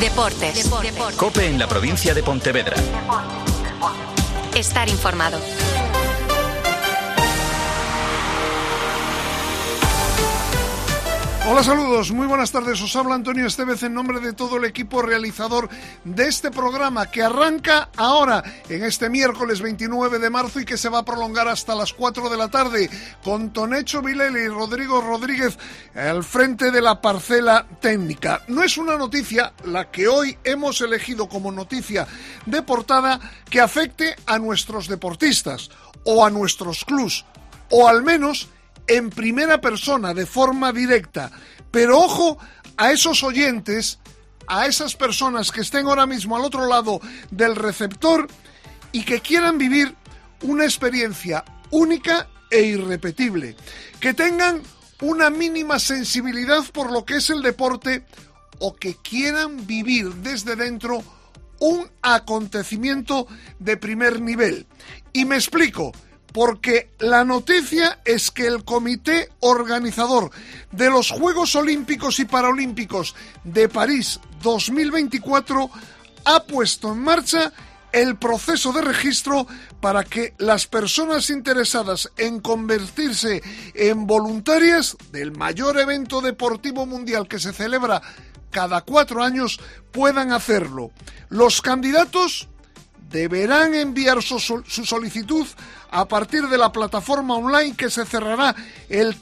Deportes. COPE en la provincia de Pontevedra. Estar informado. Hola, saludos, muy buenas tardes, os habla Antonio Estevez en nombre de todo el equipo realizador de este programa que arranca ahora en este miércoles 29 de marzo y que se va a prolongar hasta las 4 de la tarde con Tonecho Vilele y Rodrigo Rodríguez al frente de la parcela técnica. No es una noticia la que hoy hemos elegido como noticia de portada que afecte a nuestros deportistas o a nuestros clubs, o al menos en primera persona, de forma directa. Pero ojo a esos oyentes, a esas personas que estén ahora mismo al otro lado del receptor y que quieran vivir una experiencia única e irrepetible, que tengan una mínima sensibilidad por lo que es el deporte o que quieran vivir desde dentro un acontecimiento de primer nivel. Y me explico. Porque la noticia es que el comité organizador de los Juegos Olímpicos y Paralímpicos de París 2024 ha puesto en marcha el proceso de registro para que las personas interesadas en convertirse en voluntarias del mayor evento deportivo mundial que se celebra cada 4 años puedan hacerlo. Los candidatos deberán enviar su solicitud a partir de la plataforma online que se cerrará el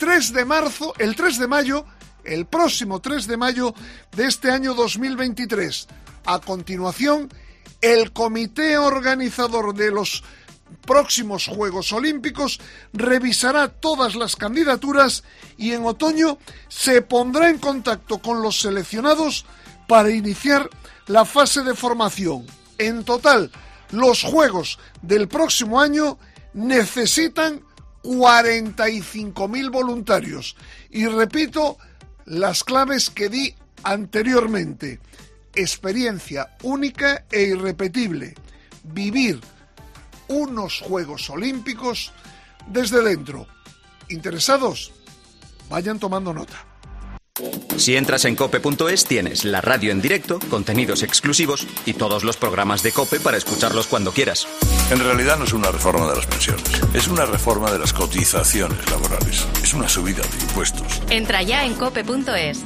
próximo 3 de mayo de este año 2023. A continuación, el comité organizador de los próximos Juegos Olímpicos revisará todas las candidaturas y en otoño se pondrá en contacto con los seleccionados para iniciar la fase de formación. En total, los Juegos del próximo año necesitan 45.000 voluntarios. Y repito las claves que di anteriormente. Experiencia única e irrepetible. Vivir unos Juegos Olímpicos desde dentro. ¿Interesados? Vayan tomando nota. Si entras en cope.es tienes la radio en directo, contenidos exclusivos y todos los programas de COPE para escucharlos cuando quieras. En realidad no es una reforma de las pensiones, es una reforma de las cotizaciones laborales, es una subida de impuestos. Entra ya en cope.es.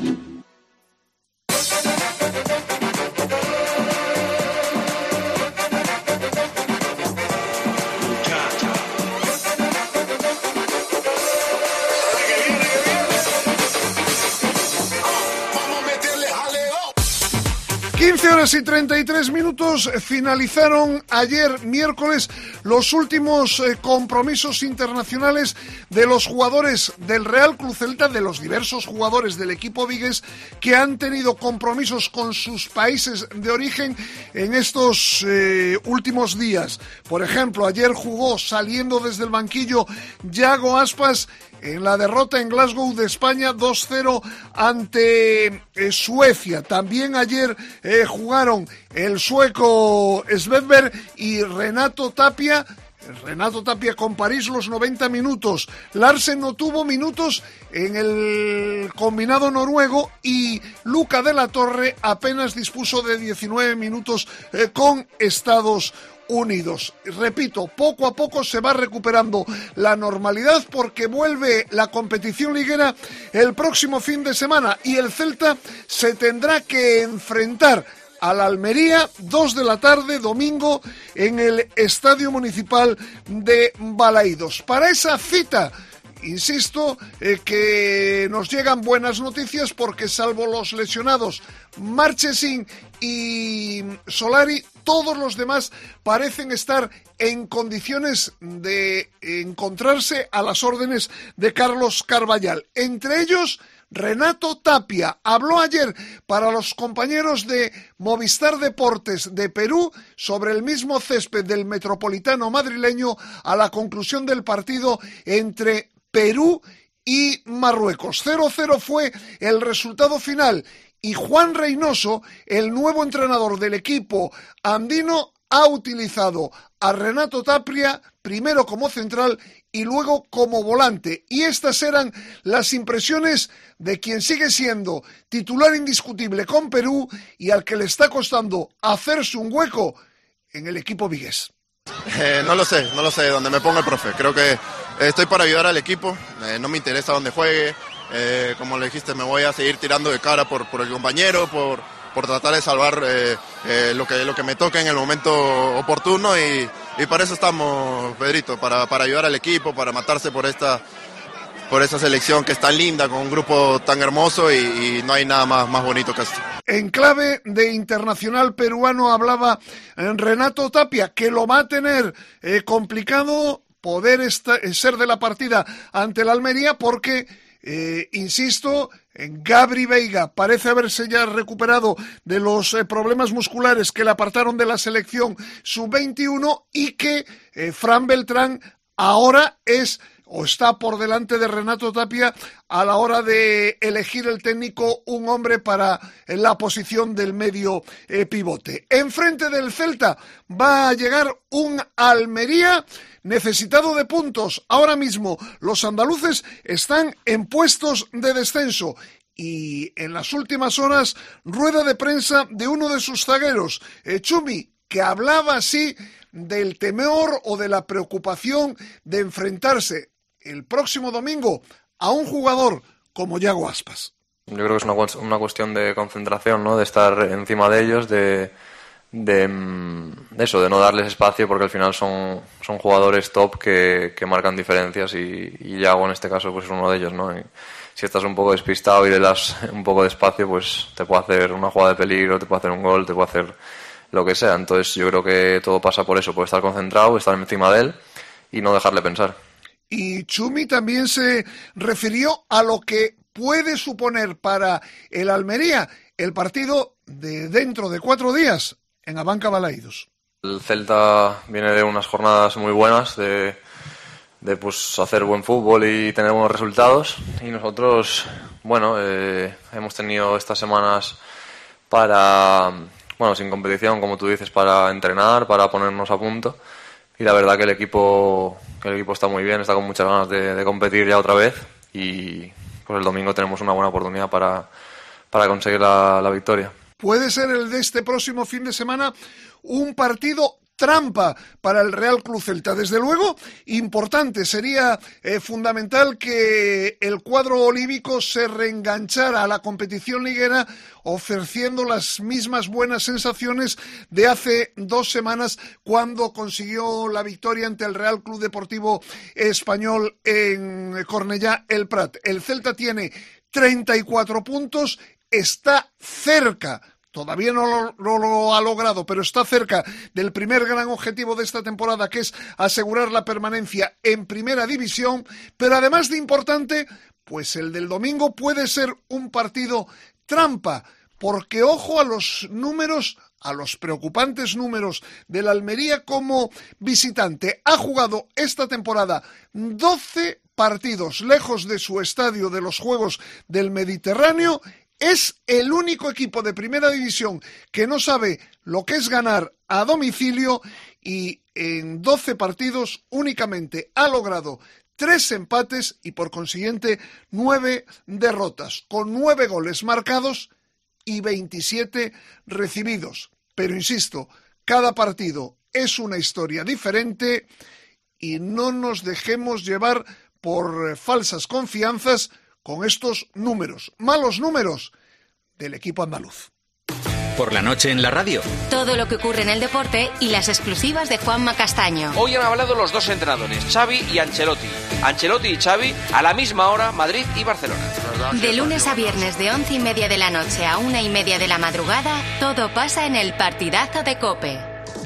15 horas y 33 minutos, finalizaron ayer miércoles los últimos compromisos internacionales de los jugadores del Real Club Celta, de los diversos jugadores del equipo vigués que han tenido compromisos con sus países de origen en estos últimos días. Por ejemplo, ayer jugó saliendo desde el banquillo Yago Aspas en la derrota en Glasgow de España 2-0 ante Suecia. También ayer jugaron el sueco Svedberg y Renato Tapia con París los 90 minutos. Larsen no tuvo minutos en el combinado noruego y Luca de la Torre apenas dispuso de 19 minutos con Estados Unidos. Repito, poco a poco se va recuperando la normalidad porque vuelve la competición liguera el próximo fin de semana y el Celta se tendrá que enfrentar a la Almería, 2 de la tarde, domingo, en el Estadio Municipal de Balaídos. Para esa cita, insisto, que nos llegan buenas noticias porque salvo los lesionados Marchesín y Solari, todos los demás parecen estar en condiciones de encontrarse a las órdenes de Carlos Carballal. Entre ellos, Renato Tapia habló ayer para los compañeros de Movistar Deportes de Perú sobre el mismo césped del Metropolitano madrileño a la conclusión del partido entre Perú y Marruecos. 0-0 fue el resultado final y Juan Reynoso, el nuevo entrenador del equipo andino, ha utilizado a Renato Tapia primero como central y luego como volante. Y estas eran las impresiones de quien sigue siendo titular indiscutible con Perú y al que le está costando hacerse un hueco en el equipo vigués. No lo sé dónde me ponga el profe. Creo que estoy para ayudar al equipo, no me interesa dónde juegue. Como le dijiste, me voy a seguir tirando de cara por el compañero, por tratar de salvar lo que me toca en el momento oportuno y para eso estamos, Pedrito, para ayudar al equipo, para matarse por esta selección que es tan linda, con un grupo tan hermoso y no hay nada más bonito que esto. En clave de internacional peruano hablaba Renato Tapia, que lo va a tener complicado poder ser de la partida ante el Almería porque, insisto, Gabri Veiga parece haberse ya recuperado de los problemas musculares que le apartaron de la selección sub-21 y que Fran Beltrán ahora está por delante de Renato Tapia a la hora de elegir el técnico un hombre para la posición del medio pivote. Enfrente del Celta va a llegar un Almería necesitado de puntos. Ahora mismo los andaluces están en puestos de descenso y en las últimas horas rueda de prensa de uno de sus zagueros, Chumi, que hablaba así del temor o de la preocupación de enfrentarse el próximo domingo a un jugador como Yago Aspas. Yo creo que es una cuestión de concentración, ¿no? De estar encima de ellos, de eso, de no darles espacio, porque al final son jugadores top que marcan diferencias y Yago en este caso pues es uno de ellos, ¿no? Y si estás un poco despistado y le das un poco de espacio, pues te puede hacer una jugada de peligro, te puede hacer un gol, te puede hacer lo que sea. Entonces yo creo que todo pasa por eso, por estar concentrado, estar encima de él y no dejarle pensar. Y Chumi también se refirió a lo que puede suponer para el Almería el partido de dentro de 4 días en Abanca Balaidos. El Celta viene de unas jornadas muy buenas, de pues hacer buen fútbol y tener buenos resultados, y nosotros, bueno, hemos tenido estas semanas sin competición, como tú dices, para entrenar, para ponernos a punto. Y la verdad que el equipo está muy bien, está con muchas ganas de competir ya otra vez y pues el domingo tenemos una buena oportunidad para conseguir la victoria. Puede ser el de este próximo fin de semana un partido trampa para el Real Club Celta. Desde luego, importante, sería fundamental que el cuadro olívico se reenganchara a la competición liguera ofreciendo las mismas buenas sensaciones de hace 2 semanas cuando consiguió la victoria ante el Real Club Deportivo Español en Cornellá el Prat. El Celta tiene 34 puntos, está cerca. Todavía no lo ha logrado, pero está cerca del primer gran objetivo de esta temporada, que es asegurar la permanencia en Primera División. Pero además de importante, pues el del domingo puede ser un partido trampa, porque ojo a los números, a los preocupantes números del Almería como visitante. Ha jugado esta temporada 12 partidos lejos de su estadio de los Juegos del Mediterráneo. Es el único equipo de Primera División que no sabe lo que es ganar a domicilio y en 12 partidos únicamente ha logrado 3 empates y por consiguiente 9 derrotas, con 9 goles marcados y 27 recibidos. Pero insisto, cada partido es una historia diferente y no nos dejemos llevar por falsas confianzas con estos números, malos números del equipo andaluz. Por la noche en la radio. Todo lo que ocurre en el deporte y las exclusivas de Juanma Castaño. Hoy han hablado los 2 entrenadores, Xavi y Ancelotti. Ancelotti y Xavi a la misma hora, Madrid y Barcelona. De lunes a viernes de 11:30 de la noche a 1:30 de la madrugada, todo pasa en el partidazo de COPE.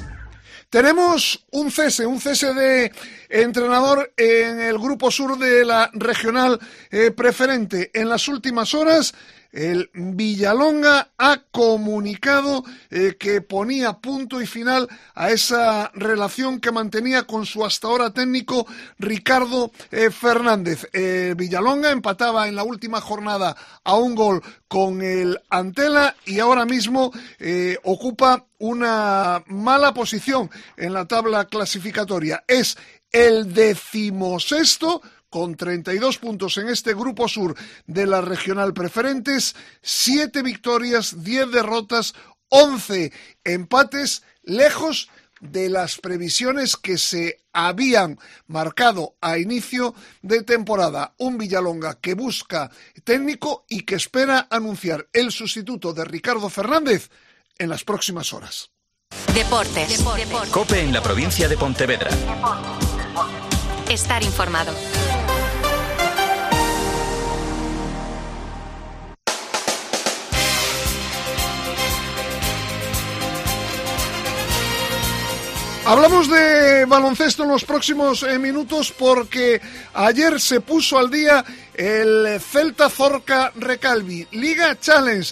Tenemos un cese de entrenador en el Grupo Sur de la Regional Preferente. En las últimas horas, el Villalonga ha comunicado que ponía punto y final a esa relación que mantenía con su hasta ahora técnico Ricardo Fernández. Villalonga empataba en la última jornada a 1 gol con el Antela y ahora mismo ocupa una mala posición en la tabla clasificatoria. Es el 16º, con 32 puntos en este Grupo Sur de la Regional Preferentes, 7 victorias, 10 derrotas, 11 empates, lejos de las previsiones que se habían marcado a inicio de temporada. Un Villalonga que busca técnico y que espera anunciar el sustituto de Ricardo Fernández en las próximas horas. Deportes. COPE en la provincia de Pontevedra. Estar informado. Hablamos de baloncesto en los próximos minutos porque ayer se puso al día el Celta Zorca Recalvi, Liga Challenge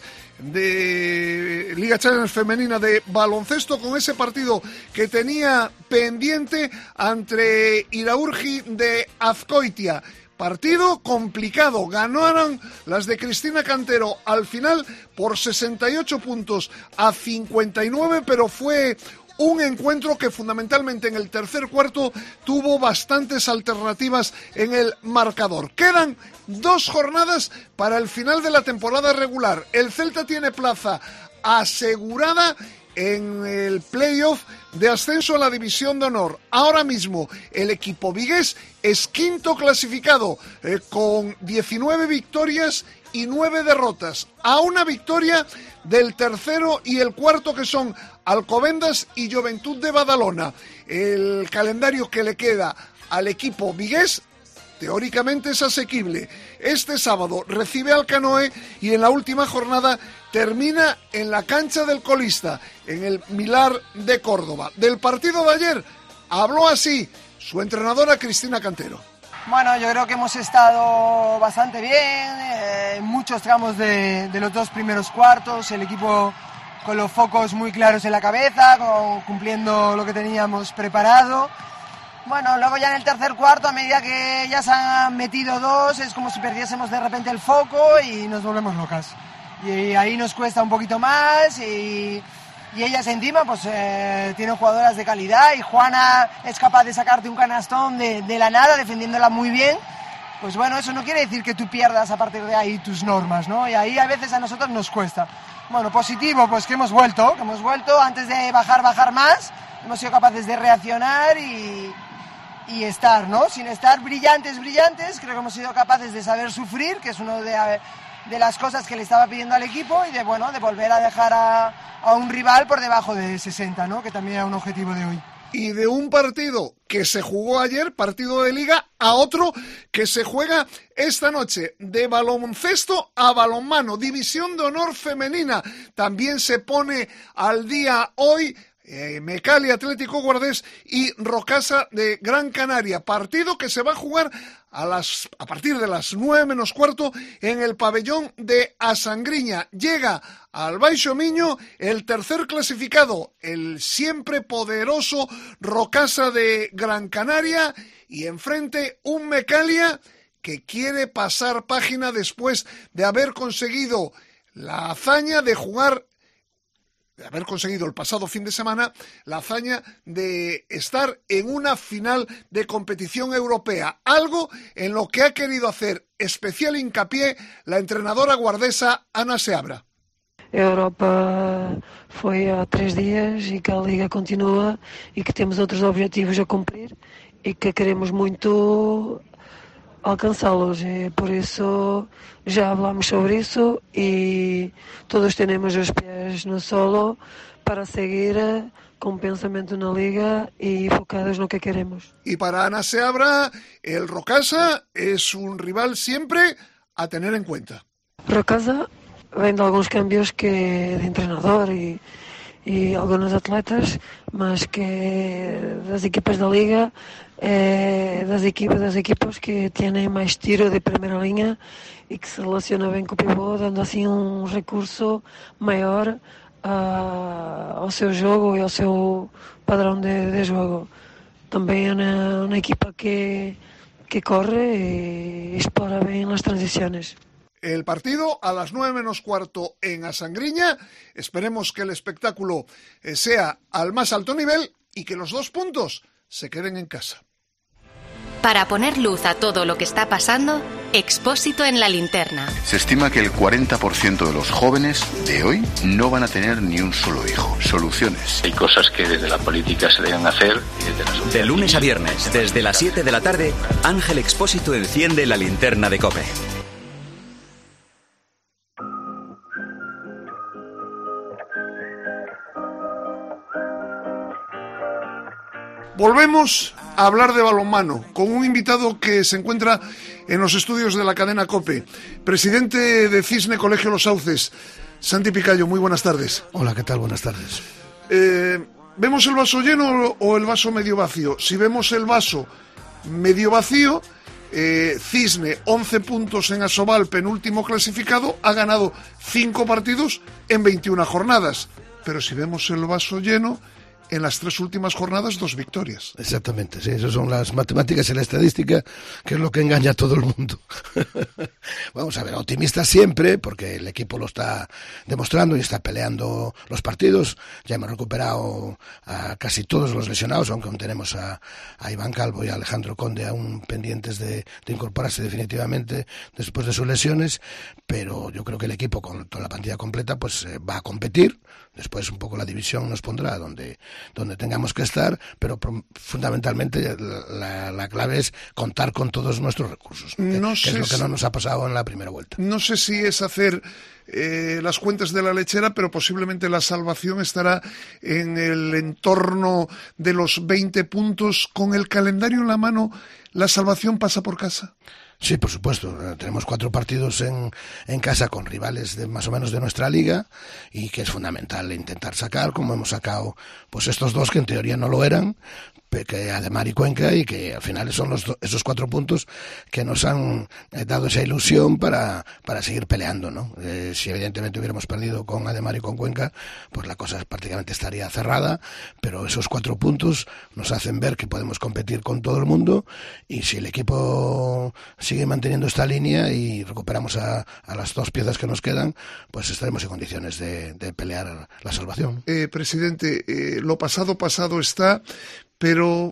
femenina de baloncesto, con ese partido que tenía pendiente ante Iraurgi de Azcoitia. Partido complicado, ganaron las de Cristina Cantero al final por 68 puntos a 59, pero fue un encuentro que fundamentalmente en el tercer cuarto tuvo bastantes alternativas en el marcador. Quedan 2 jornadas para el final de la temporada regular. El Celta tiene plaza asegurada en el playoff de ascenso a la División de Honor. Ahora mismo el equipo vigués es quinto clasificado con 19 victorias y 9 derrotas, a una victoria del tercero y el cuarto, que son Alcobendas y Juventud de Badalona. El calendario que le queda al equipo vigués teóricamente es asequible. Este sábado recibe al Canoe y en la última jornada termina en la cancha del colista, en el Milar de Córdoba. Del partido de ayer habló así su entrenadora Cristina Cantero. Bueno, yo creo que hemos estado bastante bien, en muchos tramos de los 2 primeros cuartos, el equipo con los focos muy claros en la cabeza, cumpliendo lo que teníamos preparado. Bueno, luego ya en el tercer cuarto, a medida que ya se han metido 2, es como si perdiésemos de repente el foco y nos volvemos locas. Y ahí nos cuesta un poquito más y ellas encima pues tienen jugadoras de calidad, y Juana es capaz de sacarte un canastón de la nada, defendiéndola muy bien. Pues bueno, eso no quiere decir que tú pierdas a partir de ahí tus normas, ¿no? Y ahí a veces a nosotros nos cuesta. Bueno, positivo, pues que hemos vuelto antes de bajar más, hemos sido capaces de reaccionar y estar, ¿no? Sin estar brillantes, creo que hemos sido capaces de saber sufrir, que es uno de las cosas que le estaba pidiendo al equipo, y de volver a dejar a un rival por debajo de 60, ¿no? Que también era un objetivo de hoy. Y de un partido que se jugó ayer, partido de liga, a otro que se juega esta noche, de baloncesto a balonmano, División de Honor femenina. También se pone al día hoy Mecali Atlético Guardés y Rocasa de Gran Canaria, partido que se va a jugar a partir de las 9 menos cuarto en el pabellón de Asangriña. Llega al Baixo Miño el tercer clasificado, el siempre poderoso Rocasa de Gran Canaria, y enfrente un Mecalia que quiere pasar página después de haber conseguido la hazaña de haber conseguido el pasado fin de semana la hazaña de estar en una final de competición europea, algo en lo que ha querido hacer especial hincapié la entrenadora guardesa Ana Seabra. Europa foi há 3 dias e que a Liga continua e que temos outros objetivos a cumprir e que queremos muito alcançá-los. Por isso já hablamos sobre isso e todos temos os pés no solo para seguir con pensamento na Liga e focados no que queremos. Y para Ana Seabra, el Rocasa es un rival siempre a tener en cuenta. Rocasa vem de alguns cambios de entrenador e alguns atletas, mas que das equipas da Liga, das equipas que têm mais tiro de primeira linha e que se relaciona bem com o pivô, dando assim um recurso maior ao seu jogo e ao seu padrão de jogo. Também é uma equipa que corre e explora bem as transições. El partido a las 9 menos cuarto en Asangriña. Esperemos que el espectáculo sea al más alto nivel y que los 2 puntos se queden en casa. Para poner luz a todo lo que está pasando, Expósito en la linterna. Se estima que el 40% de los jóvenes de hoy no van a tener ni un solo hijo. Soluciones. Hay cosas que desde la política se deben hacer y desde la sociedad. De lunes a viernes, desde las 7 de la tarde, Ángel Expósito enciende la linterna de COPE. Volvemos a hablar de balonmano con un invitado que se encuentra en los estudios de la cadena COPE, presidente de Cisne Colegio Los Sauces, Santi Picayo. Muy buenas tardes. Hola, ¿qué tal? Buenas tardes. ¿Vemos el vaso lleno o el vaso medio vacío? Si vemos el vaso medio vacío, Cisne, 11 puntos en Asobal, penúltimo clasificado, ha ganado 5 partidos en 21 jornadas. Pero si vemos el vaso lleno, en las 3 últimas jornadas 2 victorias. Exactamente, sí, esas son las matemáticas y la estadística, que es lo que engaña a todo el mundo. Vamos a ver, optimistas siempre, porque el equipo lo está demostrando y está peleando los partidos. Ya hemos recuperado a casi todos los lesionados, aunque aún tenemos a Iván Calvo y a Alejandro Conde aún pendientes de incorporarse definitivamente después de sus lesiones, pero yo creo que el equipo con toda la plantilla completa pues va a competir. Después un poco la división nos pondrá donde tengamos que estar, pero fundamentalmente la clave es contar con todos nuestros recursos, que es lo que no nos ha pasado en la primera vuelta. No sé si es hacer las cuentas de la lechera, pero posiblemente la salvación estará en el entorno de los 20 puntos. Con el calendario en la mano, ¿la salvación pasa por casa? Sí, por supuesto. Tenemos 4 partidos en casa con rivales de más o menos de nuestra liga, y que es fundamental intentar sacar, como hemos sacado pues estos 2 que en teoría no lo eran, que Ademar y Cuenca, y que al final son esos 4 puntos que nos han dado esa ilusión para seguir peleando, ¿no? Si evidentemente hubiéramos perdido con Ademar y con Cuenca, pues la cosa prácticamente estaría cerrada, pero esos 4 puntos nos hacen ver que podemos competir con todo el mundo, y si el equipo sigue manteniendo esta línea y recuperamos a las 2 piezas que nos quedan, pues estaremos en condiciones de pelear la salvación. Presidente, lo pasado está, pero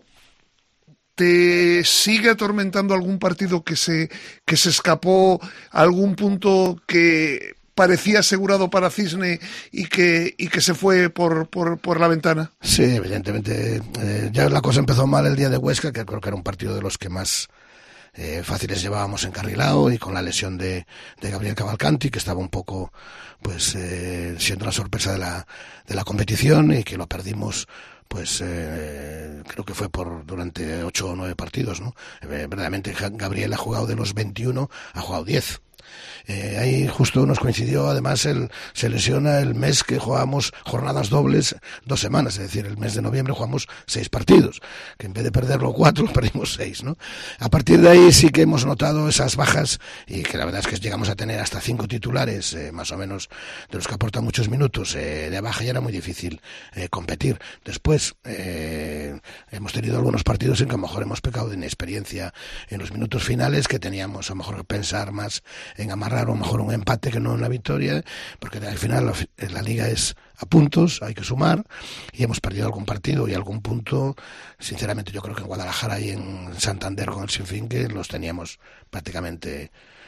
¿te sigue atormentando algún partido que se escapó, algún punto que parecía asegurado para Cisne y que se fue por la ventana? Sí, evidentemente. Ya la cosa empezó mal el día de Huesca, que creo que era un partido de los que más fáciles llevábamos encarrilado, y con la lesión de Gabriel Cavalcanti, que estaba un poco pues siendo la sorpresa de la competición, y que lo perdimos pues creo que fue durante 8 o 9 partidos, ¿no? Verdaderamente Gabriel ha jugado de los 21, ha jugado 10. Ahí justo nos coincidió, además se lesiona el mes que jugamos jornadas dobles 2 semanas, es decir, el mes de noviembre jugamos 6 partidos, que en vez de perderlo 4 perdimos 6, ¿no? A partir de ahí sí que hemos notado esas bajas, y que la verdad es que llegamos a tener hasta 5 titulares, más o menos, de los que aportan muchos minutos de baja, y era muy difícil competir. Después hemos tenido algunos partidos en que a lo mejor hemos pecado de inexperiencia en los minutos finales, que teníamos a lo mejor que pensar más en amarrar a lo mejor un empate que no una victoria, porque al final la liga es a puntos, hay que sumar, y hemos perdido algún partido y algún punto. Sinceramente yo creo que en Guadalajara y en Santander con el Sinfín, que los teníamos prácticamente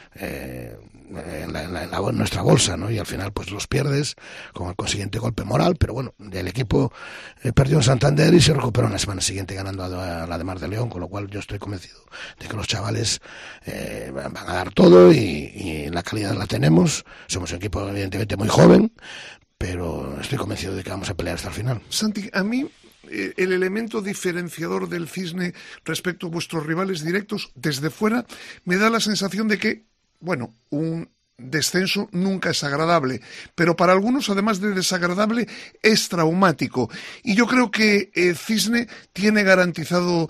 en nuestra bolsa, ¿no? Y al final pues los pierdes con el consiguiente golpe moral, pero bueno, el equipo perdió en Santander y se recuperó en la semana siguiente ganando a la de Mar de León, con lo cual yo estoy convencido de que los chavales van a dar todo, y la calidad la tenemos. Somos un equipo evidentemente muy joven, pero estoy convencido de que vamos a pelear hasta el final. Santi, a mí el elemento diferenciador del Cisne respecto a vuestros rivales directos desde fuera me da la sensación de que, bueno, un descenso nunca es agradable, pero para algunos, además de desagradable, es traumático. Y yo creo que Cisne tiene garantizado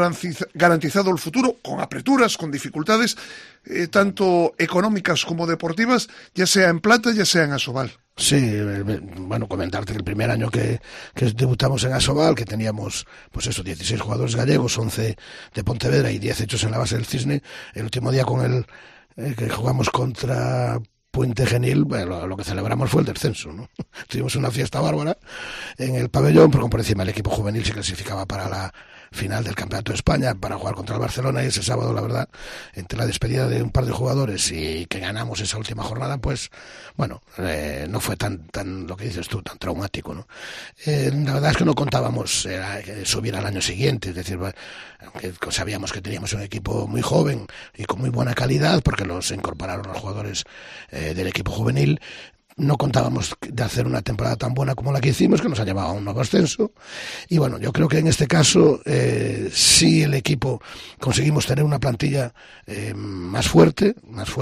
el futuro, con apreturas, con dificultades, tanto económicas como deportivas, ya sea en Plata, ya sea en Asobal. Sí, bueno, comentarte que el primer año que debutamos en Asobal, que teníamos, pues eso, 16 jugadores gallegos, 11 de Pontevedra y 10 hechos en la base del Cisne, el último día con el que jugamos contra Puente Genil, bueno, lo que celebramos fue el descenso, ¿no? Tuvimos una fiesta bárbara en el pabellón, porque por encima el equipo juvenil se clasificaba para final del Campeonato de España para jugar contra el Barcelona, y ese sábado, la verdad, entre la despedida de un par de jugadores y que ganamos esa última jornada, pues bueno, no fue tan lo que dices tú, tan traumático, ¿no? La verdad es que no contábamos subir al año siguiente, es decir, aunque sabíamos que teníamos un equipo muy joven y con muy buena calidad, porque los incorporaron los jugadores del equipo juvenil. No contábamos de hacer una temporada tan buena como la que hicimos, que nos ha llevado a un nuevo ascenso. Y bueno, yo creo que en este caso sí el equipo conseguimos tener una plantilla más fuerte.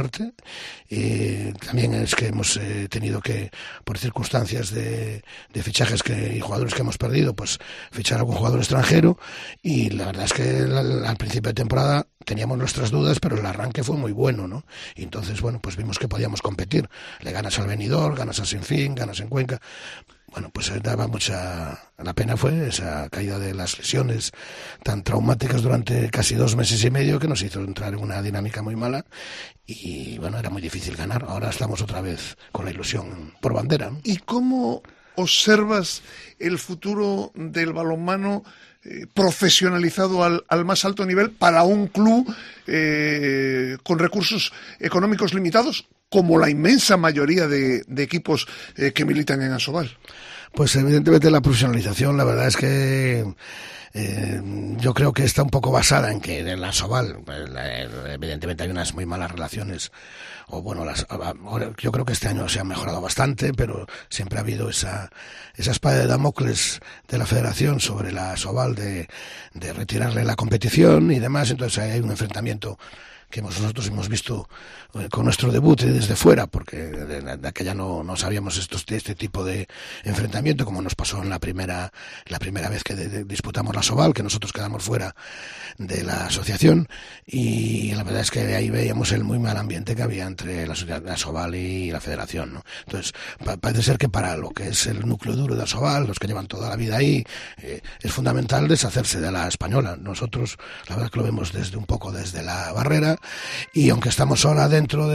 También es que hemos tenido que, por circunstancias de fichajes y jugadores que hemos perdido, pues fichar a algún jugador extranjero. Y la verdad es que al principio de temporada teníamos nuestras dudas, pero el arranque fue muy bueno, ¿no? Y entonces, bueno, pues vimos que podíamos competir. Le ganas al Benidorm, ganas a Sinfín, ganas en Cuenca. Bueno, pues daba la pena fue esa caída de las lesiones tan traumáticas durante casi 2 meses y medio, que nos hizo entrar en una dinámica muy mala, y bueno, era muy difícil ganar. Ahora estamos otra vez con la ilusión por bandera, ¿no? ¿Y cómo observas el futuro del balonmano profesionalizado al más alto nivel para un club con recursos económicos limitados, como la inmensa mayoría de equipos que militan en Asobal? Pues evidentemente la profesionalización, la verdad es que yo creo que está un poco basada en que en la Asobal, evidentemente hay unas muy malas relaciones, o bueno, yo creo que este año se ha mejorado bastante, pero siempre ha habido esa espada de Damocles de la Federación sobre la Asobal de retirarle la competición y demás. Entonces hay un enfrentamiento que nosotros hemos visto con nuestro debut desde fuera, porque de aquella no sabíamos este tipo de enfrentamiento, como nos pasó en la primera vez que disputamos la Asobal, que nosotros quedamos fuera de la asociación, y la verdad es que ahí veíamos el muy mal ambiente que había entre la Asobal y la Federación, ¿no? Entonces parece ser que para lo que es el núcleo duro de Asobal, los que llevan toda la vida ahí, es fundamental deshacerse de la española. Nosotros la verdad que lo vemos desde la barrera, y aunque estamos ahora dentro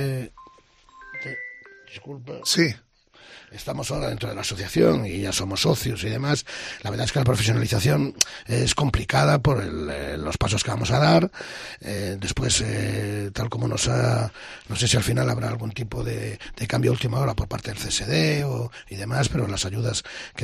disculpa. Sí. Estamos ahora dentro de la asociación y ya somos socios y demás. La verdad es que la profesionalización es complicada por los pasos que vamos a dar. Después, tal como no sé si al final habrá algún tipo de cambio a última hora por parte del CSD y demás, pero las ayudas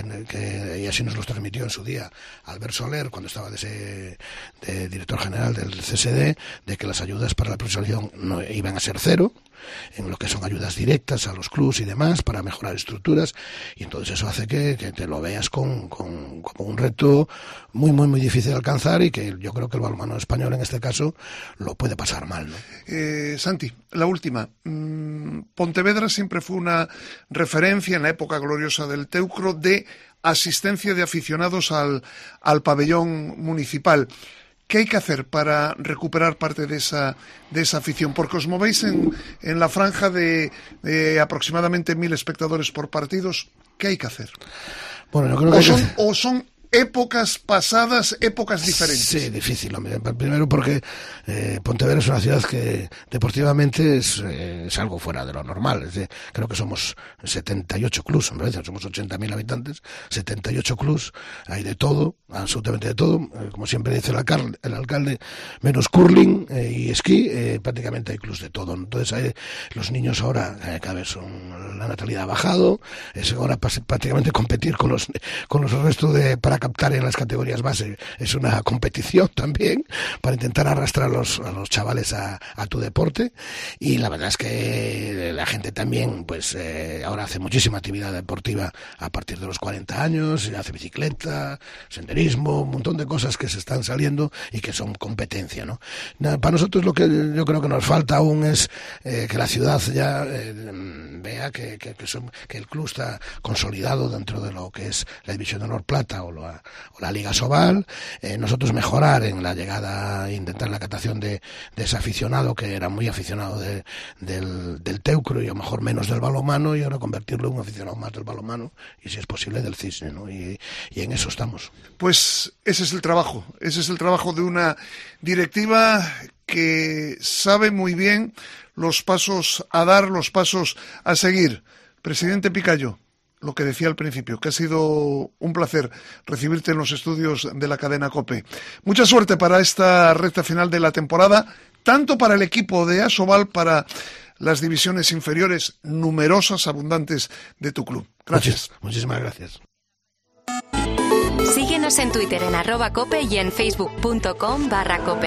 y así nos los transmitió en su día Albert Soler cuando estaba de director general del CSD, de que las ayudas para la profesionalización no iban a ser cero, en lo que son ayudas directas a los clubs y demás para mejorar estructuras, y entonces eso hace que te lo veas como un reto muy muy muy difícil de alcanzar, y que yo creo que el balonmano español en este caso lo puede pasar mal, ¿no? Santi, la última. Pontevedra siempre fue una referencia en la época gloriosa del Teucro de asistencia de aficionados al pabellón municipal. ¿Qué hay que hacer para recuperar parte de esa afición? Porque os movéis en la franja de aproximadamente 1.000 espectadores por partidos. ¿Qué hay que hacer? Bueno, yo creo ¿O son épocas pasadas, épocas diferentes? Sí, difícil, hombre. Primero porque Pontevedra es una ciudad que deportivamente es algo fuera de lo normal. Creo que somos 78 clubs, en realidad somos 80.000 habitantes, 78 clubs, hay de todo, absolutamente de todo. Como siempre dice el alcalde, menos curling y esquí, prácticamente hay clubs de todo. Entonces los niños ahora cada vez la natalidad ha bajado, es ahora prácticamente competir con los restos para captar en las categorías base es una competición también para intentar arrastrar a los chavales a tu deporte, y la verdad es que la gente también pues ahora hace muchísima actividad deportiva a partir de los 40 años, hace bicicleta, senderismo, un montón de cosas que se están saliendo y que son competencia, ¿no? Para nosotros lo que yo creo que nos falta aún es que la ciudad ya vea que el club está consolidado dentro de lo que es la División de Honor Plata o la Liga Asobal, nosotros mejorar en la llegada, intentar la captación de ese aficionado que era muy aficionado del Teucro y a lo mejor menos del balonmano, y ahora convertirlo en un aficionado más del balonmano y, si es posible, del Cisne, ¿no? Y en eso estamos. Pues ese es el trabajo de una directiva que sabe muy bien los pasos a dar, los pasos a seguir. Presidente Picayo, lo que decía al principio, que ha sido un placer recibirte en los estudios de la cadena COPE. Mucha suerte para esta recta final de la temporada, tanto para el equipo de Asobal, para las divisiones inferiores numerosas, abundantes de tu club. Gracias. Muchísimas gracias. Síguenos en Twitter en @cope y en facebook.com/cope.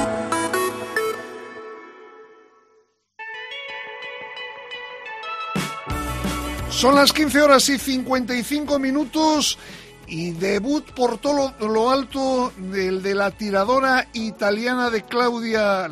Son las 15:55 y debut por todo lo alto del de la tiradora italiana Claudia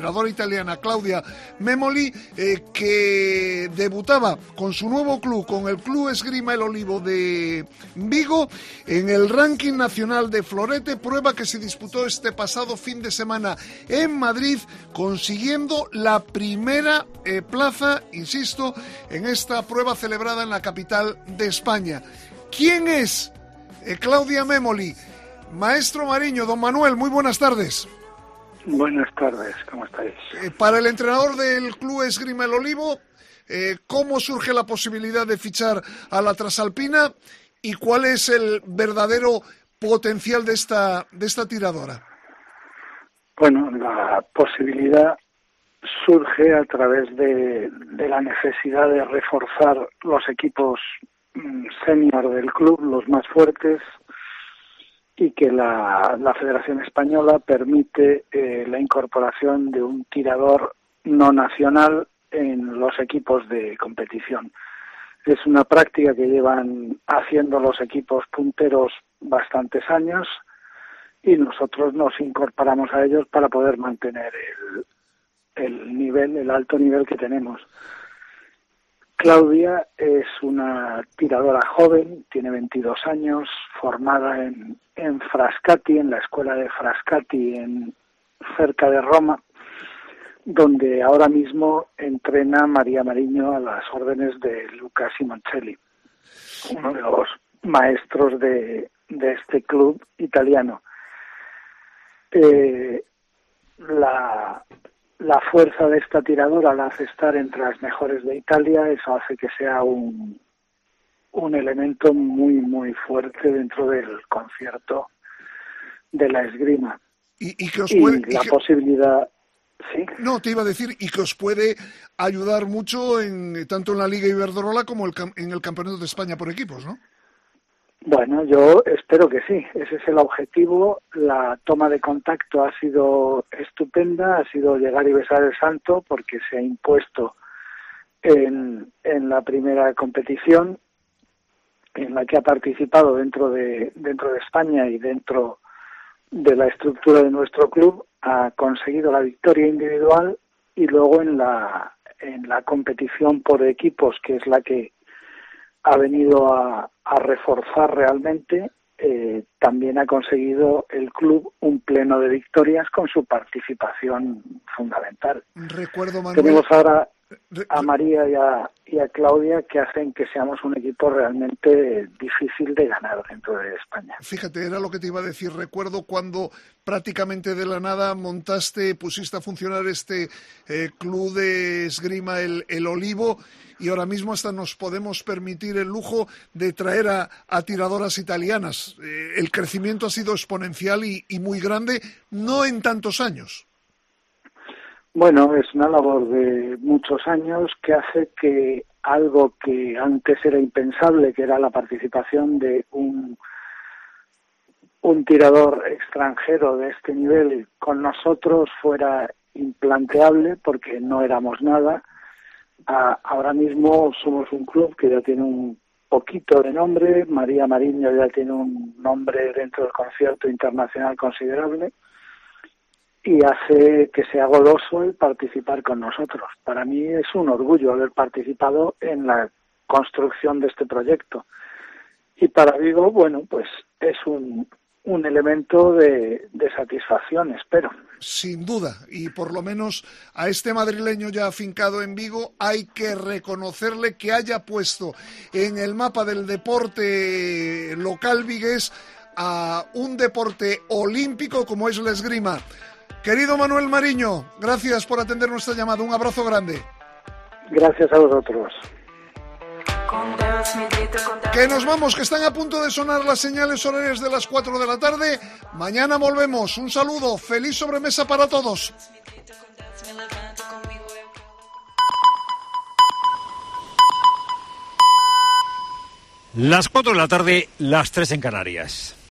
Memoli, que debutaba con su nuevo club, con el Club Esgrima El Olivo de Vigo, en el ranking nacional de florete, prueba que se disputó este pasado fin de semana en Madrid, consiguiendo la primera plaza, insisto, en esta prueba celebrada en la capital de España. ¿Quién es Claudia Memoli? Maestro Mariño, don Manuel, muy buenas tardes. Buenas tardes, ¿cómo estáis? Para el entrenador del Club Esgrima El Olivo, ¿cómo surge la posibilidad de fichar a la trasalpina y cuál es el verdadero potencial de esta tiradora? Bueno, la posibilidad surge a través de la necesidad de reforzar los equipos senior del club, los más fuertes, y que la Federación Española permite la incorporación de un tirador no nacional en los equipos de competición. Es una práctica que llevan haciendo los equipos punteros bastantes años y nosotros nos incorporamos a ellos para poder mantener el alto nivel que tenemos. Claudia es una tiradora joven, tiene 22 años, formada en Frascati, en la escuela de Frascati, cerca de Roma, donde ahora mismo entrena María Mariño a las órdenes de Luca Simoncelli, uno de los maestros de este club italiano. La fuerza de esta tiradora la hace estar entre las mejores de Italia, eso hace que sea un elemento muy, muy fuerte dentro del concierto de la esgrima. Y que os puede, posibilidad... ¿Sí? No, te iba a decir, y que os puede ayudar mucho tanto en la Liga Iberdrola como en el Campeonato de España por equipos, ¿no? Bueno, yo espero que sí, ese es el objetivo. La toma de contacto ha sido estupenda, ha sido llegar y besar el santo, porque se ha impuesto en la primera competición en la que ha participado dentro de España y dentro de la estructura de nuestro club, ha conseguido la victoria individual, y luego en la competición por equipos, que es la que ha venido a reforzar realmente, también ha conseguido el club un pleno de victorias con su participación fundamental. Recuerdo, Manuel, tenemos ahora a María y a Claudia, que hacen que seamos un equipo realmente difícil de ganar dentro de España. Fíjate, era lo que te iba a decir. Recuerdo cuando prácticamente de la nada pusiste a funcionar este club de esgrima el Olivo, y ahora mismo hasta nos podemos permitir el lujo de traer a tiradoras italianas. El crecimiento ha sido exponencial y muy grande, no en tantos años. Bueno, es una labor de muchos años que hace que algo que antes era impensable, que era la participación de un tirador extranjero de este nivel con nosotros, fuera implanteable, porque no éramos nada. Ahora mismo somos un club que ya tiene un poquito de nombre. María Mariño ya tiene un nombre dentro del concierto internacional considerable, y hace que sea goloso el participar con nosotros. Para mí es un orgullo haber participado en la construcción de este proyecto. Y para Vigo, bueno, pues es un elemento de satisfacción, espero. Sin duda, y por lo menos a este madrileño ya afincado en Vigo hay que reconocerle que haya puesto en el mapa del deporte local vigués a un deporte olímpico como es la esgrima. Querido Manuel Mariño, gracias por atender nuestra llamada. Un abrazo grande. Gracias a vosotros. Que nos vamos, que están a punto de sonar las señales horarias de las 4 de la tarde. Mañana volvemos. Un saludo, feliz sobremesa para todos. Las 4 de la tarde, las 3 en Canarias.